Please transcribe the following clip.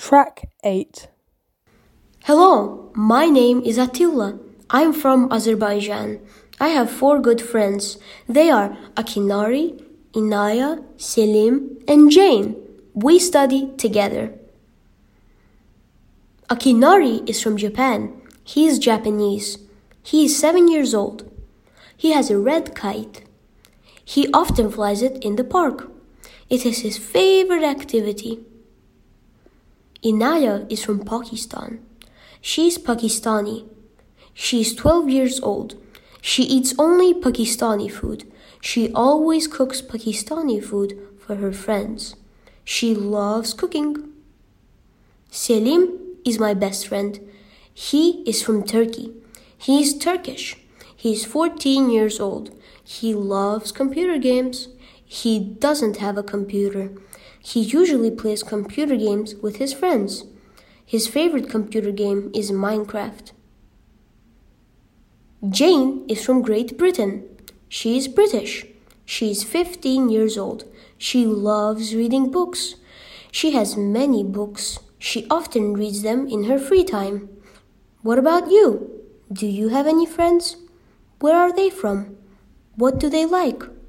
Track 8. Hello, my name is Attila. I'm from Azerbaijan. I have 4 good friends. They are Akinari, Inaya, Selim, and Jane. We study together. Akinari is from Japan. He is Japanese. He is 7 years old. He has a red kite. He often flies it in the park. It is his favorite activity. Inaya is from Pakistan. She is Pakistani. She is 12 years old. She eats only Pakistani food. She always cooks Pakistani food for her friends. She loves cooking. Selim is my best friend. He is from Turkey. He is Turkish. He is 14 years old. He loves computer games. He doesn't have a computer. He usually plays computer games with his friends. His favorite computer game is Minecraft. Jane is from Great Britain. She is British. She is 15 years old. She loves reading books. She has many books. She often reads them in her free time. What about you? Do you have any friends? Where are they from? What do they like?